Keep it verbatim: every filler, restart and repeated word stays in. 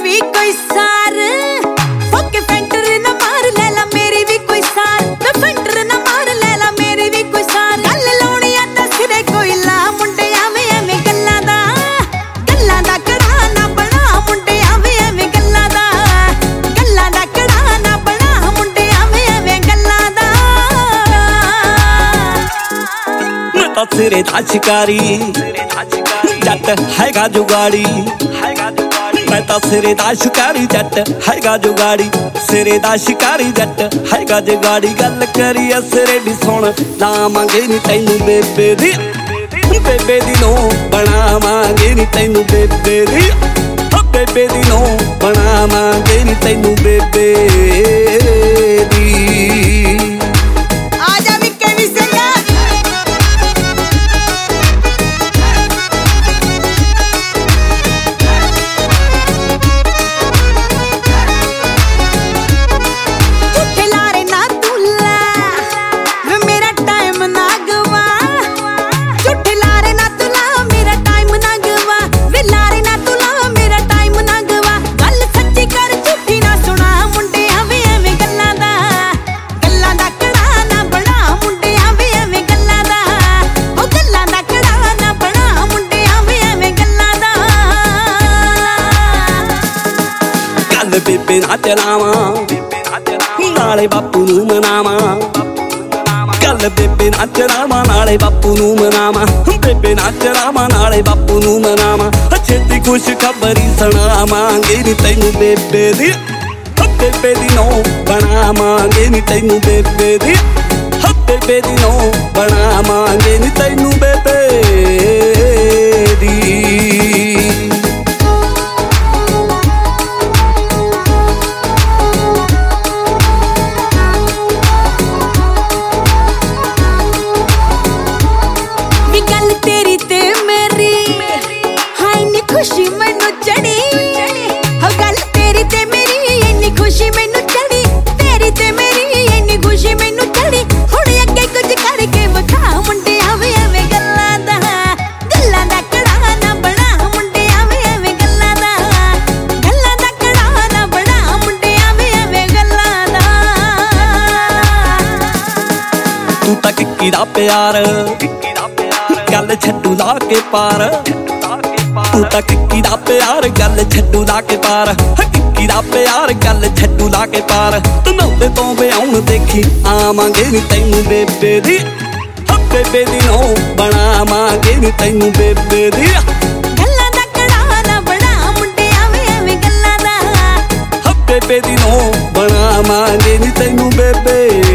भी कोई सार फक फैंटर ना मार ले ला मेरी भी कोई सार मैं फैंटर ना मार ले ला मेरी भी कोई सार गल लाउणी आ दस दे कोई ला मुंडे आवे एवें गल्लां दा गल्लां दा कड़ा ना बना मुंडे आवे एवें गल्लां दा गल्लां दा कड़ा ना बना मुंडे आवे एवें गल्लां दा मैं तां सिरे दा शिकारी जट हैगा जुगाड़ी मैं तां सिरे दा शिकारी जट हैगा जुगाड़ी सिरे दा शिकारी जट हैगा जुगाड़ी गल करी सिरे दी सुन लावांगे नी तैनू बेबे दी बेबे दी नो बनावांगे नी तैनू बेबे दी बेबे दी नो बनावांगे नी तैनू बेबे दी बेबे ना चलावा नाले बापू नू मनावा कल बेबे ना चलावा नाले बापू नू मनावा बेबे ना चलावा नाले बापू नू मनावा छेती खुश खबरी सुणावांगे नी तैनू बेबे दी बेबे दी नो बनावांगे नी तैनू बेबे दी बेबे दी नो बनावांगे नी तैनू बेबे दी खुशी मैनू चढ़ी हो गल तेरी ते मेरी इन्नी खुशी मैनू चढ़ी तेरी ते मेरी इन्नी खुशी मैनू चढ़ी हुण अगे कुछ करके विखा मुंडे आवे एवें गल्लां दा गल्लां दा कड़ा ना बना मुंडे आवे एवें गल्लां दा गल्लां दा कड़ा ना बना मुंडे आवे एवें गल्लां दा तू तां किक्की दा प्यार गल छड्डू ला के पार तू तां किक्की दा प्यार गल छड्डू ला के पार किक्की दा प्यार गल छड्डू ला के पार तनौते तो ब्याहुण देखी आवांगे नी तैनू बेबे दी बेबे दी नो बनावांगे नी तैनू बेबे दी गल्लां दा कड़ा ना बना मुंडे आवे एवें गल्लां दा बेबे दी नो बनावांगे नी तैनू बेबे